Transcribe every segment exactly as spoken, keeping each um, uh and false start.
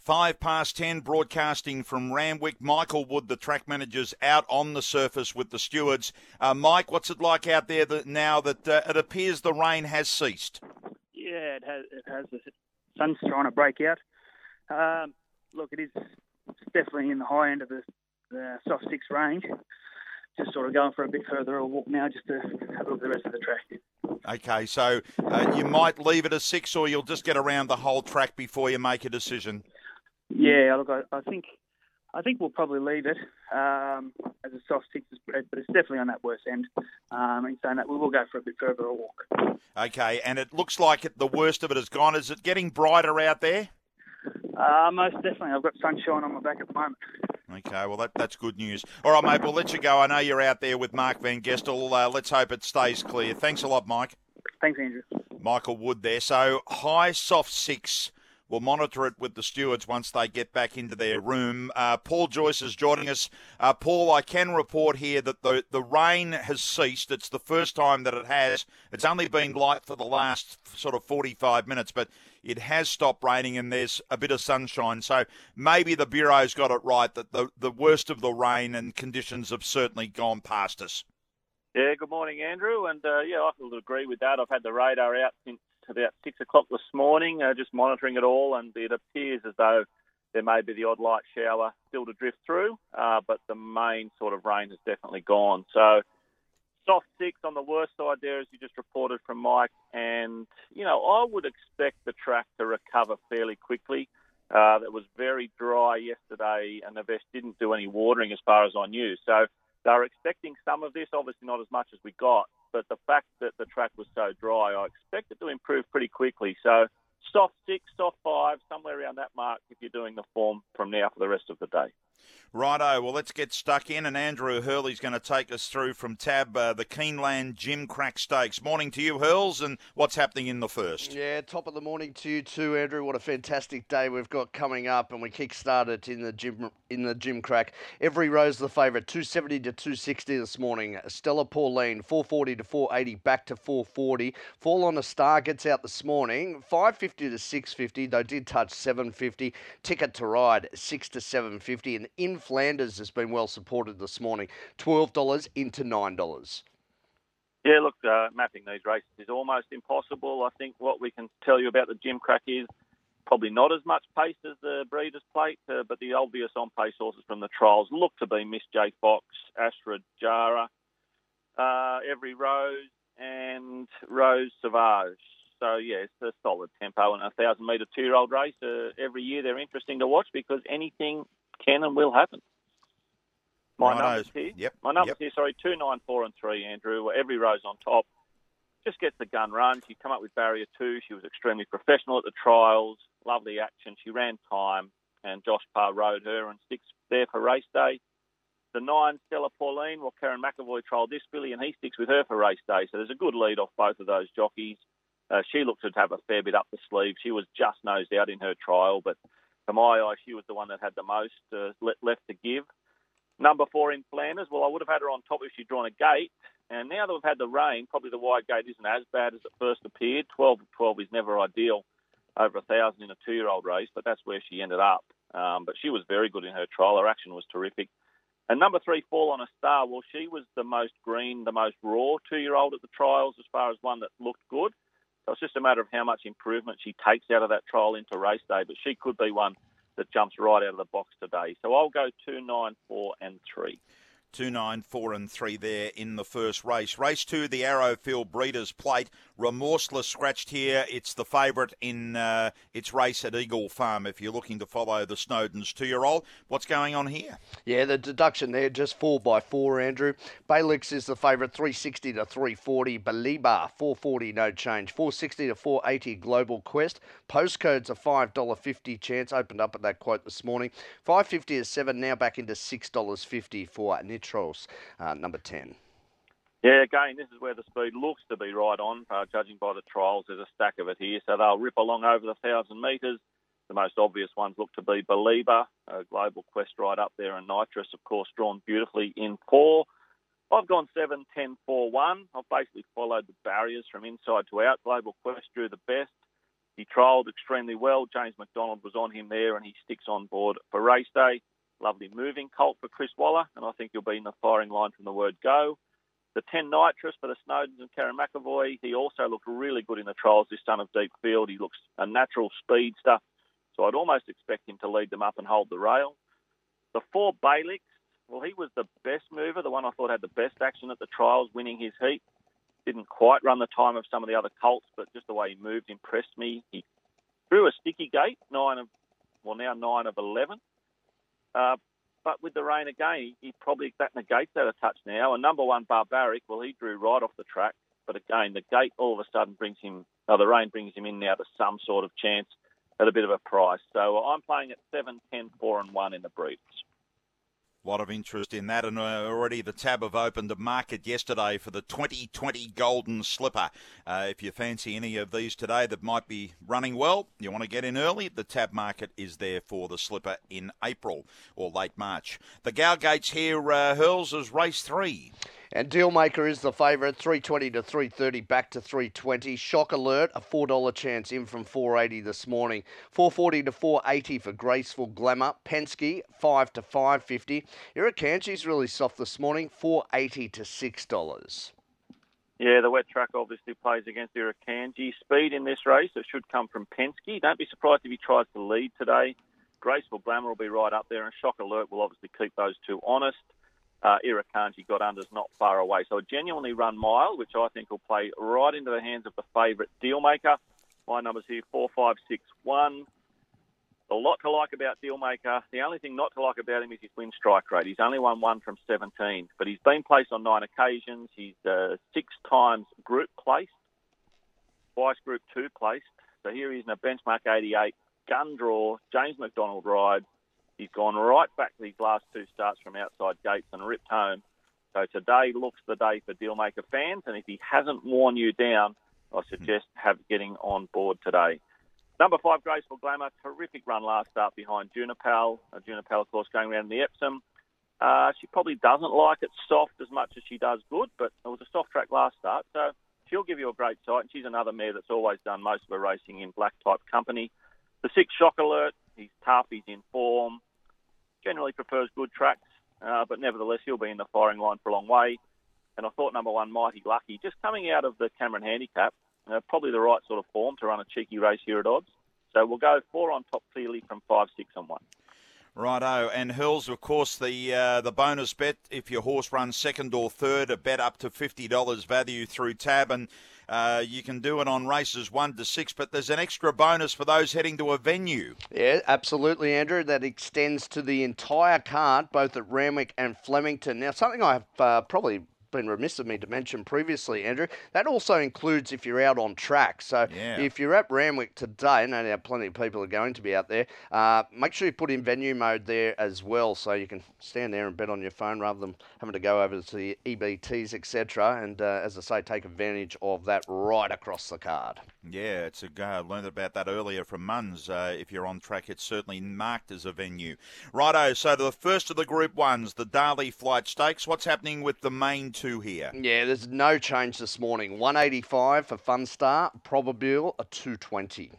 Five past ten, broadcasting from Randwick. Michael Wood, the track manager's out on the surface with the stewards. Uh, Mike, what's it like out there that now that uh, it appears the rain has ceased? Yeah, it has. It has. The sun's trying to break out. Um, look, it is definitely in the high end of the, the soft six range. Just sort of going for a bit further a walk now, just to have a look at the rest of the track. Okay, so uh, you might leave it a six, or you'll just get around the whole track before you make a decision. Yeah, look, I, I think I think we'll probably leave it um, as a soft six, but it's definitely on that worst end. Um, and saying that, we will go for a bit further a walk. Okay, and it looks like it, the worst of it has gone. Is it getting brighter out there? Uh, most definitely. I've got sunshine on my back at the moment. Okay, well, that that's good news. All right, mate, we'll let you go. I know you're out there with Mark Van Gestel. Uh, let's hope it stays clear. Thanks a lot, Mike. Thanks, Andrew. Michael Wood there. So, high soft six. We'll monitor it with the stewards once they get back into their room. Uh, Paul Joyce is joining us. Uh, Paul, I can report here that the, the rain has ceased. It's the first time that it has. It's only been light for the last sort of forty-five minutes, but it has stopped raining and there's a bit of sunshine. So maybe the Bureau's got it right that the, the worst of the rain and conditions have certainly gone past us. Yeah, good morning, Andrew. And, uh, yeah, I would agree with that. I've had the radar out since about six o'clock this morning, uh, just monitoring it all, and it appears as though there may be the odd light shower still to drift through, uh, but the main sort of rain has definitely gone. So soft six on the worst side there, as you just reported from Mike, and, you know, I would expect the track to recover fairly quickly. Uh, it was very dry yesterday, and the Vest didn't do any watering as far as I knew. So they were expecting some of this, obviously not as much as we got, but the fact that the track was so dry, I expect it to improve pretty quickly. So soft six, soft five, somewhere around that mark if you're doing the form from now for the rest of the day. Righto, well, let's get stuck in, and Andrew Hurley's going to take us through from Tab, uh, the Keeneland Gimcrack Stakes. Morning to you, Hurls, and what's happening in the first? Yeah, top of the morning to you too, Andrew. What a fantastic day we've got coming up, and we kick-started in the gym in the Gimcrack. Every Rose the favourite, two seventy to two sixty this morning. Stella Pauline, four forty to four eighty, back to four forty. Fall on a Star gets out this morning, five fifty to six fifty. They did touch seven fifty. Ticket to Ride, six to seven fifty, and in Flanders has been well supported this morning, twelve dollars into nine dollars. Yeah, look, uh, mapping these races is almost impossible. I think what we can tell you about the Gimcrack is probably not as much pace as the Breeders' Plate, uh, but the obvious on-pace horses from the trials look to be Miss J Fox, Astra Jara, uh, Every Rose, and Rose Savage. So, yeah, it's a solid tempo and a one thousand metre two-year-old race. Uh, every year they're interesting to watch because anything can and will happen. My Righto. numbers here, Yep. my numbers Yep. here, sorry, two, nine, four, and three, Andrew. Every Rose on top. Just gets the gun run. She come up with barrier two. She was extremely professional at the trials. Lovely action. She ran time, and Josh Parr rode her and sticks there for race day. The nine, Stella Pauline, well, Karen McAvoy trialled this filly, and he sticks with her for race day. So there's a good lead off both of those jockeys. Uh, she looked to have a fair bit up the sleeve. She was just nosed out in her trial, but to my eye, she was the one that had the most uh, left to give. Number four in Flanders, well, I would have had her on top if she'd drawn a gate. And now that we've had the rain, probably the wide gate isn't as bad as it first appeared. twelve of twelve is never ideal over a thousand in a two-year-old race, but that's where she ended up. Um, but she was very good in her trial. Her action was terrific. And number three, Fall on a Star, well, she was the most green, the most raw two-year-old at the trials as far as one that looked good. So it's just a matter of how much improvement she takes out of that trial into race day. But she could be one that jumps right out of the box today. So I'll go two, nine, four, and three. Two, nine, four, and three there in the first race. Race two, the Arrowfield Breeders' Plate. Remorseless scratched here. It's the favourite in uh, its race at Eagle Farm if you're looking to follow the Snowdens two-year-old. What's going on here? Yeah, the deduction there, just four by four, Andrew. Bailix is the favourite, three sixty to three forty. Baliba, four forty, no change. four sixty to four eighty, Global Quest. Postcode's a five dollars fifty chance, opened up at that quote this morning. five fifty is seven, now back into six dollars fifty for Nitros, uh, number ten. Yeah, again, this is where the speed looks to be right on, uh, judging by the trials. There's a stack of it here, so they'll rip along over the one thousand metres. The most obvious ones look to be Belieber, uh, Global Quest right up there, and Nitrous, of course, drawn beautifully in four. I've gone seven, ten, four, one. I've basically followed the barriers from inside to out. Global Quest drew the best. He trialled extremely well. James McDonald was on him there, and he sticks on board for race day. Lovely moving colt for Chris Waller, and I think he'll be in the firing line from the word go. The ten Nitrous for the Snowdens and Karen McAvoy. He also looked really good in the trials, this son of Deep Field. He looks a natural speedster, so I'd almost expect him to lead them up and hold the rail. The four Bailix, well, he was the best mover, the one I thought had the best action at the trials, winning his heat. Didn't quite run the time of some of the other colts, but just the way he moved impressed me. He threw a sticky gate, nine of, well, now nine of eleven. Uh, but with the rain again, he, he probably, that negates that a touch now. And number one, Barbaric, well, he drew right off the track. But again, the gate all of a sudden brings him, oh, the rain brings him in now to some sort of chance at a bit of a price. So I'm playing at seven, ten, four and one in the breeders. A lot of interest in that, and uh, already the tab have opened a market yesterday for the twenty twenty Golden Slipper. Uh, if you fancy any of these today that might be running well, you want to get in early, the tab market is there for the Slipper in April or late March. The Gowgates here, uh, Hurls, is race three. And Dealmaker is the favourite, three twenty to three thirty, back to three twenty. Shock Alert, a four dollar chance in from four eighty this morning. four forty to four eighty for Graceful Glamour. Penske, five to five fifty. Irukandji's really soft this morning, four eighty to six dollars. Yeah, the wet track obviously plays against Irukandji. Speed in this race, it should come from Penske. Don't be surprised if he tries to lead today. Graceful Glamour will be right up there, and Shock Alert will obviously keep those two honest. Uh, Irukandji got unders not far away. So a genuinely run mile, which I think will play right into the hands of the favourite Dealmaker. My numbers here, four, five, six, one. A lot to like about Dealmaker. The only thing not to like about him is his win strike rate. He's only won one from seventeen, but he's been placed on nine occasions. He's uh, six times group placed, twice group two placed. So here he is in a benchmark eighty-eight, gun draw, James McDonald ride. He's gone right back to these last two starts from outside gates and ripped home. So today looks the day for Dealmaker fans, and if he hasn't worn you down, I suggest have getting on board today. Number five, Graceful Glamour, terrific run last start behind Junipal. Uh, Junipal, of course, going around in the Epsom. Uh, she probably doesn't like it soft as much as she does good, but it was a soft track last start, so she'll give you a great sight, and she's another mare that's always done most of her racing in black-type company. The six, Shock Alert, he's tough, he's in form, generally prefers good tracks, uh, but nevertheless he'll be in the firing line for a long way. And I thought number one, Mighty Lucky, just coming out of the Cameron Handicap, uh, probably the right sort of form to run a cheeky race here at odds. So we'll go four on top clearly from five, six and one. Righto, and Hurls, of course, the uh, the bonus bet, if your horse runs second or third, a bet up to fifty dollars value through tab, and uh, you can do it on races one to six, but there's an extra bonus for those heading to a venue. Yeah, absolutely, Andrew. That extends to the entire card, both at Randwick and Flemington. Now, something I've uh, probably been remiss of me to mention previously, Andrew, that also includes if you're out on track. So yeah. If you're at Randwick today, no doubt plenty of people are going to be out there, uh, make sure you put in venue mode there as well, so you can stand there and bet on your phone rather than having to go over to the E B Ts, et cetera. And uh, as I say, take advantage of that right across the card. Yeah, it's a go. I learned about that earlier from Munns. Uh, if you're on track, it's certainly marked as a venue. Righto, so the first of the Group Ones, the Darley Flight Stakes. What's happening with the main two here? Yeah, there's no change this morning. one eighty-five for Funstar, Probabile a two twenty.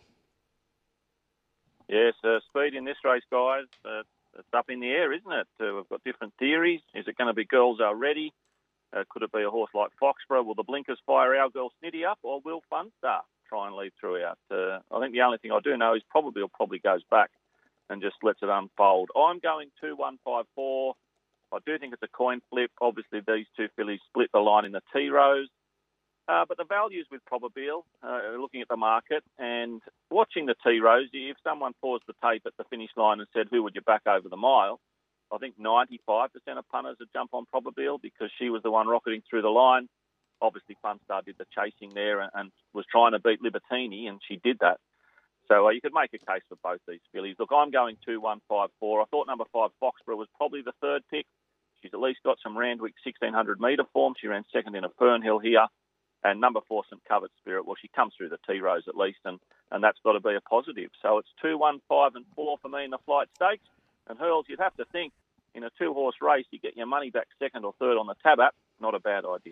Yes, uh, speed in this race, guys. Uh, it's up in the air, isn't it? Uh, we've got different theories. Is it going to be Girls Are Ready? Uh, could it be a horse like Foxborough? Will the blinkers fire Our Girl Snitty up, or will Funstar try and lead throughout? Uh, I think the only thing I do know is Probabile probably goes back and just lets it unfold. I'm going two one five four. I do think it's a coin flip. Obviously, these two fillies split the line in the T-Rose. Uh, but the values with Probabile, uh, looking at the market and watching the T-Rose, if someone paused the tape at the finish line and said, who would you back over the mile? I think ninety-five percent of punters would jump on Probabile because she was the one rocketing through the line. Obviously, Funstar did the chasing there and, and was trying to beat Libertini, and she did that. So uh, you could make a case for both these fillies. Look, I'm going two one five four. I thought number five, Foxborough, was probably the third pick. She's at least got some Randwick sixteen hundred metre form. She ran second in a Fernhill here. And number four, St Covered Spirit, well, she comes through the T-Rose at least, and, and that's got to be a positive. So it's two, one, five and four for me in the Flight Stakes. And Hurls, you'd have to think, in a two-horse race, you get your money back second or third on the Tab app. Not a bad idea.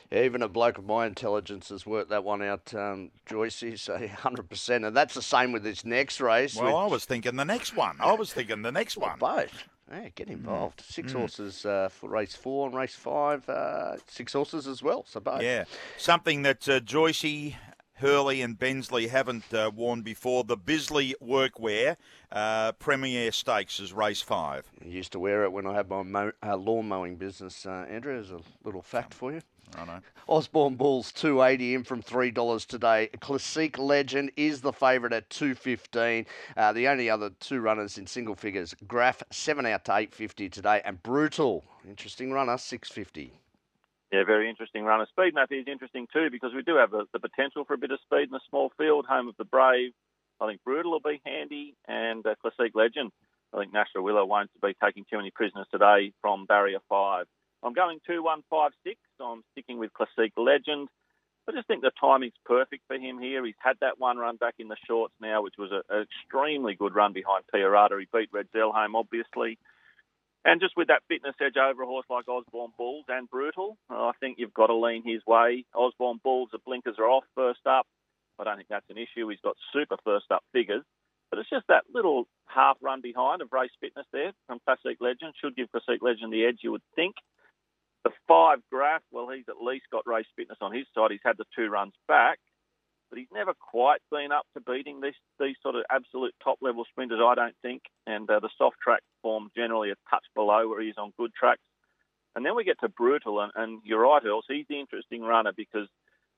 Even a bloke of my intelligence has worked that one out, um, Joyce, so one hundred percent. And that's the same with this next race. Well, I was thinking the next one. I was thinking the next one. Both. Yeah, get involved. Mm. Six mm. horses uh, for race four and race five. Uh, six horses as well, so both. Yeah, something that uh, Joycey, Hurley and Bensley haven't uh, worn before. The Bisley Workwear uh, Premier Stakes is race five. I used to wear it when I had my mow, uh, lawn mowing business, uh, Andrew. There's a little fact for you. I know. Osborne Bulls two eighty in from three dollars today. Classique Legend is the favourite at two fifteen. Uh, the only other two runners in single figures, Graph seven out to eight fifty today, and Brutal, interesting runner, six fifty. Yeah, very interesting runner. Speed Map is interesting too because we do have the, the potential for a bit of speed in a small field. Home of the Brave, I think Brutal will be handy, and uh, Classique Legend. I think National Willow won't be taking too many prisoners today from barrier five. I'm going two one five six. I'm sticking with Classique Legend. I just think the timing's perfect for him here. He's had that one run back in the shorts now, which was a, an extremely good run behind Piarata. He beat Red Zelheim, obviously. And just with that fitness edge over a horse like Osborne Bulls and Brutal, I think you've got to lean his way. Osborne Bulls, the blinkers are off first up. I don't think that's an issue. He's got super first up figures. But it's just that little half run behind of race fitness there from Classique Legend. Should give Classique Legend the edge, you would think. The five Graph, well, he's at least got race fitness on his side. He's had the two runs back, but he's never quite been up to beating this, these sort of absolute top-level sprinters, I don't think. And uh, the soft track form generally a touch below where he is on good tracks. And then we get to Brutal, and, and you're right, Earls, he's the interesting runner because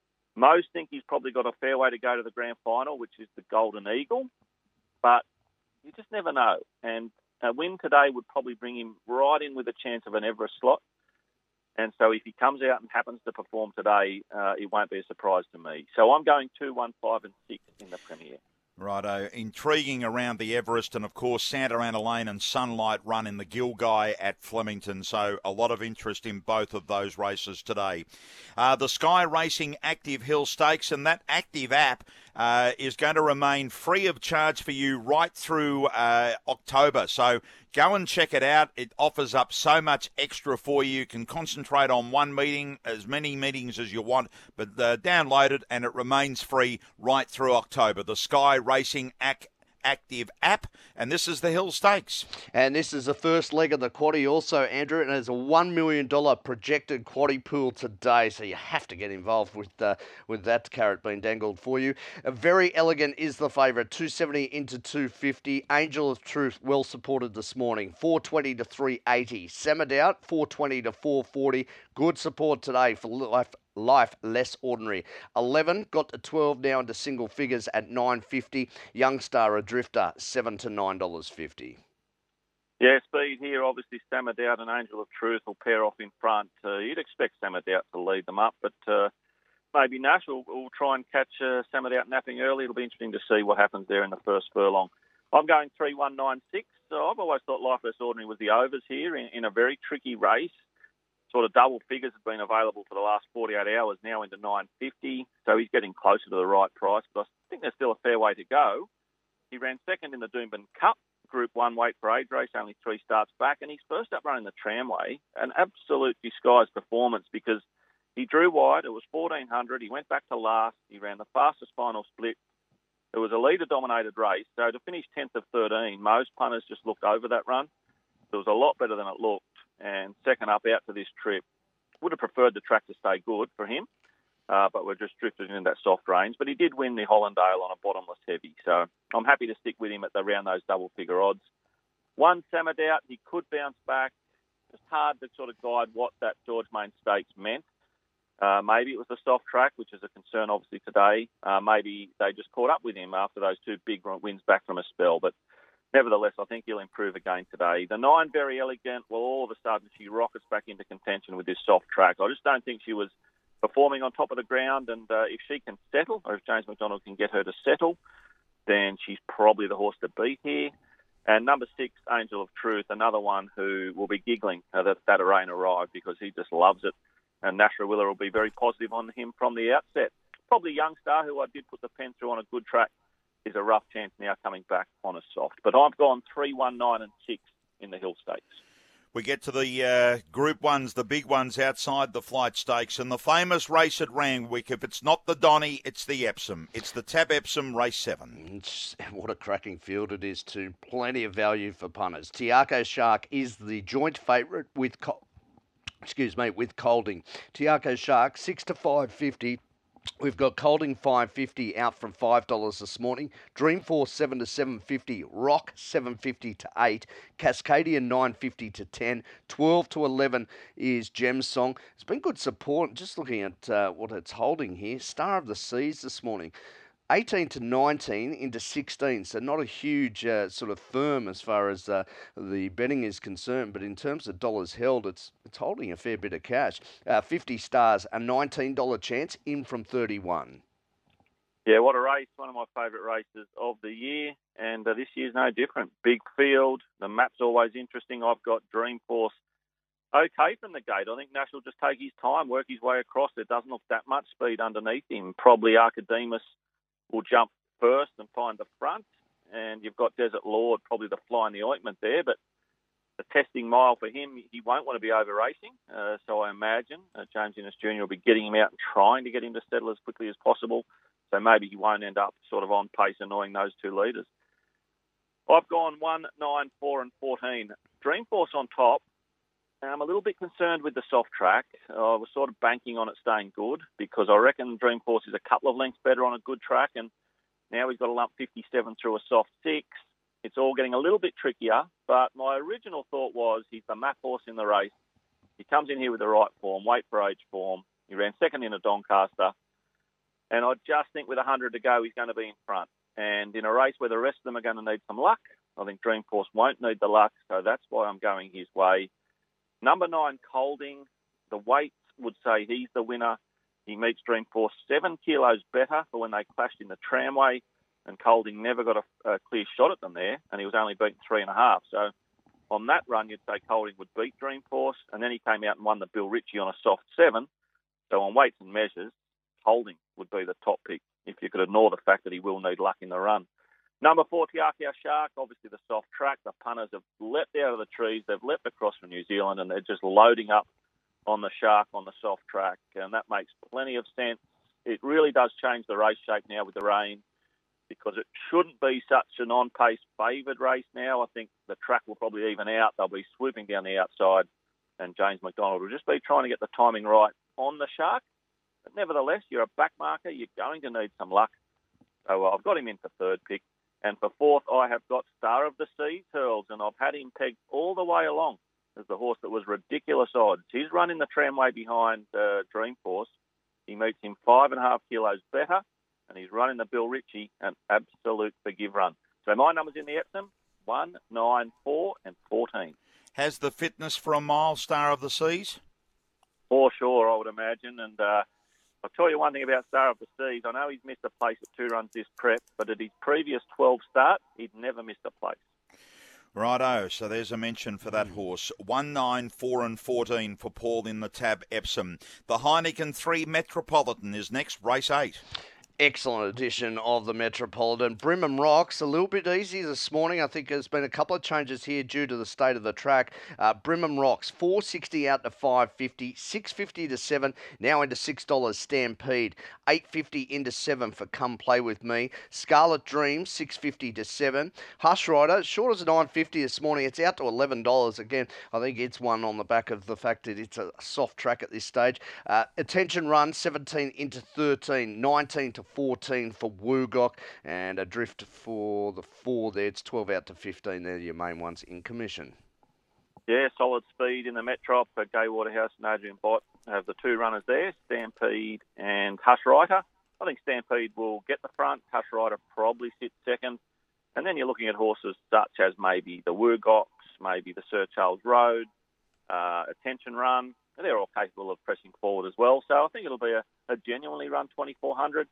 most think he's probably got a fair way to go to the grand final, which is the Golden Eagle. But you just never know. And a win today would probably bring him right in with a chance of an Everest slot. And so if he comes out and happens to perform today, uh, it won't be a surprise to me. So I'm going two, one, five and six in the Premier. Righto. Intriguing around the Everest and, of course, Santa Ana Lane and Sunlight run in the Gilgai at Flemington. So a lot of interest in both of those races today. Uh, the Sky Racing Active Hill Stakes and that active app uh, is going to remain free of charge for you right through uh, October. So go and check it out. It offers up so much extra for you. You can concentrate on one meeting, as many meetings as you want, but uh, download it and it remains free right through October. The Sky Racing Ac- Active app, and this is the Hill Stakes. And this is the first leg of the quaddie also, Andrew, and there's a one million dollars projected quaddie pool today, so you have to get involved with uh, with that carrot being dangled for you. A Very Elegant is the favourite, two seventy into two fifty. Angel of Truth, well supported this morning, four twenty to three eighty. Samadoubt, four twenty to four forty. Good support today for Life Life Less Ordinary. eleven got to twelve now into single figures at nine fifty. Youngstar Adrifter, seven to nine dollars fifty. Yeah, speed here. Obviously, Samadoubt and Angel of Truth will pair off in front. Uh, you'd expect Samadoubt to lead them up, but uh, maybe Nash will, will try and catch uh, Samadoubt napping early. It'll be interesting to see what happens there in the first furlong. I'm going three one nine six. So I've always thought Life Less Ordinary was the overs here in, in a very tricky race. Sort of double figures have been available for the last forty-eight hours, now into nine fifty. So he's getting closer to the right price, but I think there's still a fair way to go. He ran second in the Doomben Cup, Group one weight for age race, only three starts back, and he's first up running the Tramway. An absolute disguised performance because he drew wide. It was fourteen hundred. He went back to last. He ran the fastest final split. It was a leader-dominated race. So to finish tenth of thirteen, most punters just looked over that run. It was a lot better than it looked. And second up out to this trip. Would have preferred the track to stay good for him, uh, but we're just drifted into that soft range. But he did win the Hollandale on a bottomless heavy, so I'm happy to stick with him at the, around those double-figure odds. One, Samadoubt, he could bounce back. It's hard to sort of guide what that George Main Stakes meant. Uh, maybe it was the soft track, which is a concern obviously today. Uh, maybe they just caught up with him after those two big wins back from a spell, but nevertheless, I think he'll improve again today. The nine, Very Elegant, well, all of a sudden she rockets back into contention with this soft track. I just don't think she was performing on top of the ground, and uh, if she can settle, or if James McDonald can get her to settle, then she's probably the horse to beat here. And number six, Angel of Truth, another one who will be giggling uh, that that rain arrived because he just loves it. And Nash Rawiller will be very positive on him from the outset. Probably Youngstar, who I did put the pen through on a good track, is a rough chance now coming back on a soft. But I've gone three, one, nine and six in the Hill Stakes. We get to the uh, Group Ones, the big ones outside the Flight Stakes, and the famous race at Randwick. If it's not the Donny, it's the Epsom. It's the Tab Epsom Race seven. It's, what a cracking field it is too. Plenty of value for punters. Tiako Shark is the joint favourite with, Col- excuse me, with Colding. Tiako Shark six to five fifty. We've got Colding five fifty out from five dollars this morning. Dreamforce seven to seven fifty. Rock seven fifty to eight. Cascadian nine fifty to ten. twelve to eleven is Gem Song. It's been good support. Just looking at uh, what it's holding here. Star of the Seas this morning. eighteen to nineteen into sixteen, so not a huge uh, sort of firm as far as uh, the betting is concerned, but in terms of dollars held, it's it's holding a fair bit of cash. Uh, fifty stars, a nineteen dollars chance in from thirty-one. Yeah, what a race. One of my favourite races of the year, and uh, this year's no different. Big field, the map's always interesting. I've got Dreamforce okay from the gate. I think Nash will just take his time, work his way across. There doesn't look that much speed underneath him. Probably Archidemus will jump first and find the front, and you've got Desert Lord, probably the fly in the ointment there, but the testing mile for him, he won't want to be over racing, uh, so I imagine uh, James Innes Junior will be getting him out and trying to get him to settle as quickly as possible, so maybe he won't end up sort of on pace annoying those two leaders. I've gone one, nine, four and fourteen. Dreamforce on top. I'm a little bit concerned with the soft track. I was sort of banking on it staying good because I reckon Dreamforce is a couple of lengths better on a good track, and now he's got a lump fifty-seven through a soft six. It's all getting a little bit trickier, but my original thought was he's the map horse in the race. He comes in here with the right form, weight for age form. He ran second in a Doncaster, and I just think with one hundred to go, he's going to be in front. And in a race where the rest of them are going to need some luck, I think Dreamforce won't need the luck, so that's why I'm going his way. Number nine, Colding, the weights would say he's the winner. He meets Dreamforce seven kilos better for when they clashed in the tramway, and Colding never got a, a clear shot at them there, and he was only beaten three and a half. So on that run, you'd say Colding would beat Dreamforce, and then he came out and won the Bill Ritchie on a soft seven. So on weights and measures, Colding would be the top pick if you could ignore the fact that he will need luck in the run. Number four, Tiako Shark, obviously the soft track. The punters have leapt out of the trees. They've leapt across from New Zealand, and they're just loading up on the Shark on the soft track, and that makes plenty of sense. It really does change the race shape now with the rain because it shouldn't be such an on-pace favoured race now. I think the track will probably even out. They'll be swooping down the outside, and James McDonald will just be trying to get the timing right on the Shark. But nevertheless, you're a back marker. You're going to need some luck. So uh, I've got him in for third pick. And for fourth, I have got Star of the Seas, Hurls, and I've had him pegged all the way along as the horse that was ridiculous odds. He's running the tramway behind uh, Dreamforce. He meets him five and a half kilos better, and he's running the Bill Ritchie, an absolute forgive run. So my numbers in the Epsom, one, nine, four, and fourteen. Has the fitness for a mile, Star of the Seas? For sure, I would imagine, and uh, I'll tell you one thing about Star of the Seas. I know he's missed a place at two runs this prep, but at his previous twelve starts, he'd never missed a place. Righto, so there's a mention for that horse. one, nine, four and fourteen for Paul in the Tab Epsom. The Heineken three Metropolitan is next, race eight. Excellent edition of the Metropolitan. Brimham Rocks, a little bit easy this morning. I think there's been a couple of changes here due to the state of the track. Uh, Brimham Rocks, four sixty out to five fifty, six fifty to seven, now into six dollars Stampede, eight fifty into seven for Come Play With Me. Scarlet Dream, six fifty to seven. Hush Rider, short as a nine fifty this morning. It's out to eleven dollars. Again, I think it's one on the back of the fact that it's a soft track at this stage. Uh, Attention Run, seventeen into thirteen, nineteen to fourteen for Woogok, and Adrift for the four there. It's twelve out to fifteen. They're your main ones in commission. Yeah, solid speed in the Metrop. Gay Waterhouse and Adrian Bott have the two runners there, Stampede and Hush Rider. I think Stampede will get the front. Hush Rider probably sits second. And then you're looking at horses such as maybe the Woogoks, maybe the Sir Charles Road, uh, Attention Run. They're all capable of pressing forward as well. So I think it'll be a, a genuinely run twenty-four hundred.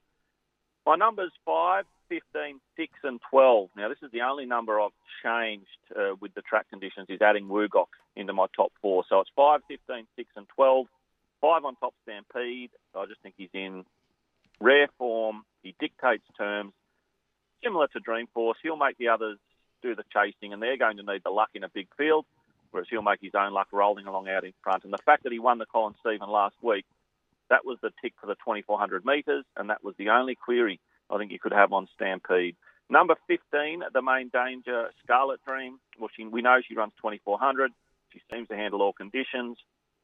My numbers five, fifteen, six and twelve. Now, this is the only number I've changed uh, with the track conditions, is adding Woogok into my top four. So it's five, fifteen, six and twelve. five on top Stampede. I just think he's in rare form. He dictates terms. Similar to Dreamforce, he'll make the others do the chasing, and they're going to need the luck in a big field. whereas he'll make his own luck rolling along out in front. And the fact that he won the Colin Stephen last week, that was the tick for the twenty-four hundred metres, and that was the only query I think you could have on Stampede. Number fifteen, the Main Danger, Scarlet Dream. Well, she, we know she runs twenty-four hundred. She seems to handle all conditions.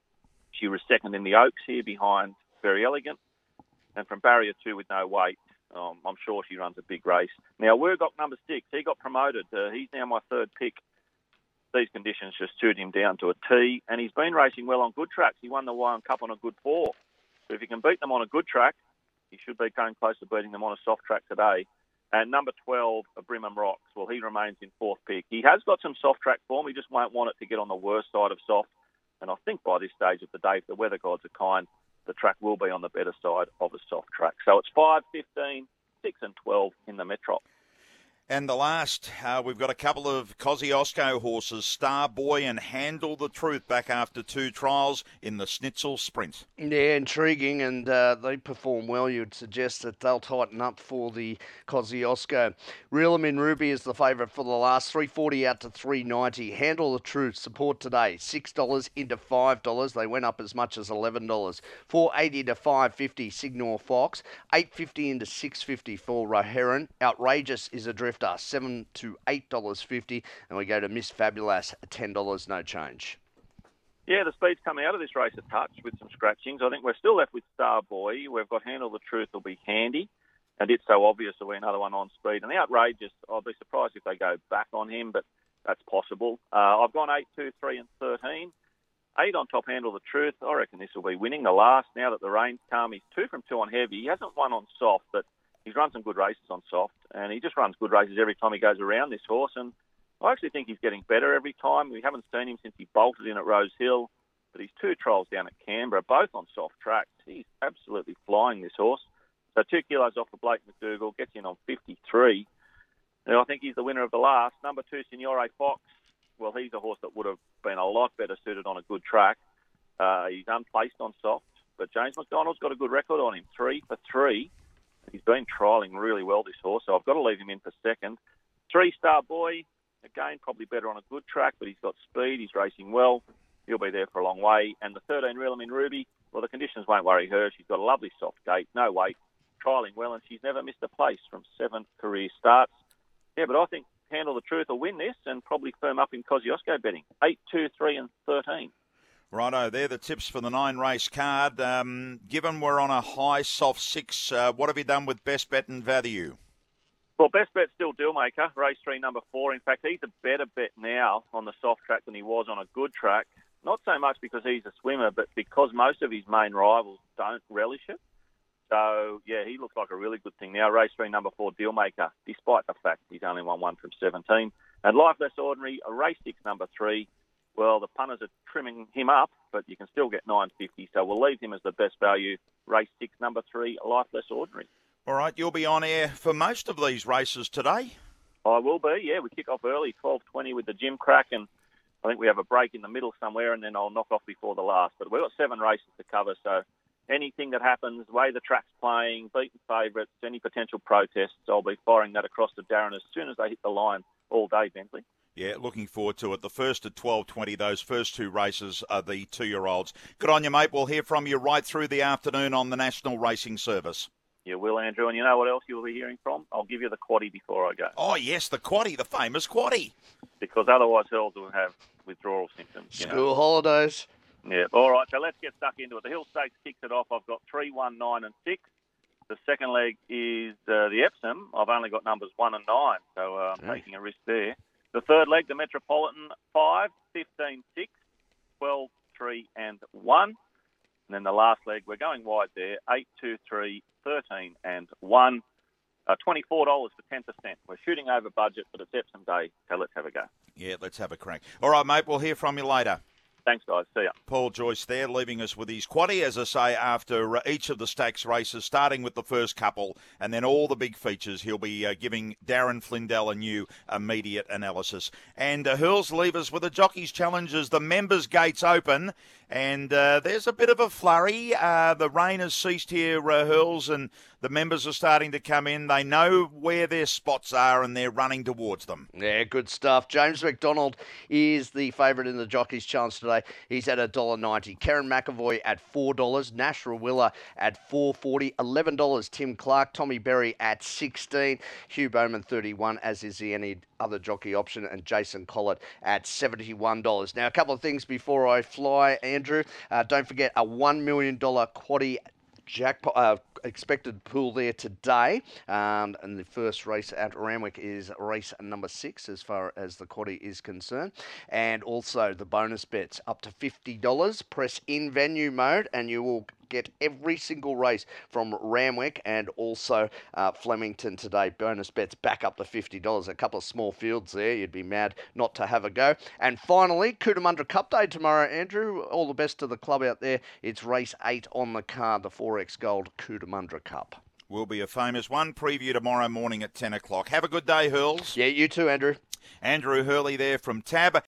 She was second in the Oaks here behind Very Elegant. And from barrier two with no weight, um, I'm sure she runs a big race. Now, Wurgok, number six, he got promoted. Uh, he's now my third pick. These conditions just suit him down to a T. And he's been racing well on good tracks. He won the Wyong Cup on a good four. So if he can beat them on a good track, he should be coming close to beating them on a soft track today. And number twelve, Brimham Rocks. Well, he remains in fourth pick. He has got some soft track form. He just won't want it to get on the worst side of soft. And I think by this stage of the day, if the weather gods are kind, the track will be on the better side of a soft track. So it's five, fifteen, six and twelve in the Metrop. And the last, uh, we've got a couple of Kosciuszko horses, Star Boy and Handle the Truth, back after two trials in the Schnitzel Sprint. Yeah, intriguing, and uh, they perform well. You'd suggest that they'll tighten up for the Kosciuszko. Reel 'em in Ruby is the favourite for the last, three forty out to three ninety. Handle the Truth, support today, six dollars into five dollars. They went up as much as eleven dollars. four eighty to five fifty, Signor Fox. eight fifty into six fifty for Roheron. Outrageous is a drifter, seven to eight dollars fifty. And we go to Miss Fabulous, ten dollars, no change. Yeah, the speed's come out of this race a touch with some scratchings. I think we're still left with Star Boy. We've got Handle the Truth will be handy. And It's So Obvious will be another one on speed. And the Outrageous, I'll be surprised if they go back on him, but that's possible. Uh, I've gone eight, two, three and thirteen. eight on top, Handle the Truth. I reckon this will be winning the last now that the rain's come. He's two from two on heavy. He hasn't won on soft, but he's run some good races on soft. And he just runs good races every time he goes around, this horse. And I actually think he's getting better every time. We haven't seen him since he bolted in at Rose Hill, but he's two trials down at Canberra, both on soft tracks. He's absolutely flying, this horse. So two kilos off for Blake McDougall, gets in on fifty-three. And I think he's the winner of the last. Number two, Signore Fox. Well, he's a horse that would have been a lot better suited on a good track. Uh, he's unplaced on soft, but James McDonald's got a good record on him, three for three. He's been trialling really well, this horse, so I've got to leave him in for second. Three Star Boy, again, probably better on a good track, but he's got speed, he's racing well. He'll be there for a long way. And the thirteen, Reel 'em in Ruby, well, the conditions won't worry her. She's got a lovely soft gait, no weight, trialling well, and she's never missed a place from seven career starts. Yeah, but I think Handle the Truth will win this and probably firm up in Kosciuszko betting. eight, two, three and thirteen. Righto, they're the tips for the nine-race card. Um, given we're on a high soft six, uh, what have you done with best bet and value? Well, best bet's still Dealmaker, race three, number four. In fact, he's a better bet now on the soft track than he was on a good track. Not so much because he's a swimmer, but because most of his main rivals don't relish it. So, yeah, he looks like a really good thing now. Race three, number four, Dealmaker, despite the fact he's only won one from seventeen. And Life Less Ordinary, race six, number three. Well, the punters are trimming him up, but you can still get nine fifty. So we'll leave him as the best value. Race six, number three, Life Less Ordinary. All right, you'll be on air for most of these races today. I will be, yeah. We kick off early, twelve twenty with the gym crack, and I think we have a break in the middle somewhere, and then I'll knock off before the last. But we've got seven races to cover, so anything that happens, the way the track's playing, beaten favourites, any potential protests, I'll be firing that across to Darren as soon as they hit the line all day, Bentley. Yeah, looking forward to it. The first at twelve twenty, those first two races are the two-year-olds. Good on you, mate. We'll hear from you right through the afternoon on the National Racing Service. You will, Andrew. And you know what else you'll be hearing from? I'll give you the quaddie before I go. Oh, yes, the quaddie, the famous quaddie. Because otherwise Hurls will have withdrawal symptoms. You School know. holidays. Yeah. All right, so let's get stuck into it. The Hill Stakes kicks it off. I've got three, one, nine and six. The second leg is uh, the Epsom. I've only got numbers one and nine, so uh, I'm Hey. taking a risk there. The third leg, the Metropolitan, five, fifteen, six, twelve, three and one. And then the last leg, we're going wide there, eight, two, three, thirteen and one. Uh, twenty-four dollars for ten percent. We're shooting over budget, but it's Epsom Day, so let's have a go. Yeah, let's have a crack. All right, mate, we'll hear from you later. Thanks, guys. See ya. Paul Joyce there, leaving us with his quaddie, as I say, after uh, each of the Stacks races, starting with the first couple, and then all the big features. He'll be uh, giving Darren Flindell a new immediate analysis. And uh, Hurls leave us with the Jockeys Challenge as the members' gates open, and uh, there's a bit of a flurry. Uh, the rain has ceased here, uh, Hurls, and the members are starting to come in. They know where their spots are, and they're running towards them. Yeah, good stuff. James McDonald is the favourite in the Jockeys Challenge today. He's at one dollar ninety. Karen McAvoy at four dollars. Nash Rawiller at four dollars forty. eleven dollars Tim Clark. Tommy Berry at sixteen dollars. Hugh Bowman thirty-one dollars, as is the any other jockey option, and Jason Collett at seventy-one dollars. Now, a couple of things before I fly, Andrew. Uh, don't forget a one million dollars quaddie jackpot uh, expected pool there today, um, and the first race at Randwick is race number six as far as the quaddie is concerned, and also the bonus bets up to fifty dollars. Press in venue mode and you will get every single race from Randwick and also uh, Flemington today. Bonus bets back up to fifty dollars. A couple of small fields there. You'd be mad not to have a go. And finally, Cootamundra Cup Day tomorrow, Andrew. All the best to the club out there. It's race eight on the card, the four X Gold Cootamundra Cup. Will be a famous one. Preview tomorrow morning at ten o'clock. Have a good day, Hurls. Yeah, you too, Andrew. Andrew Hurley there from Tab.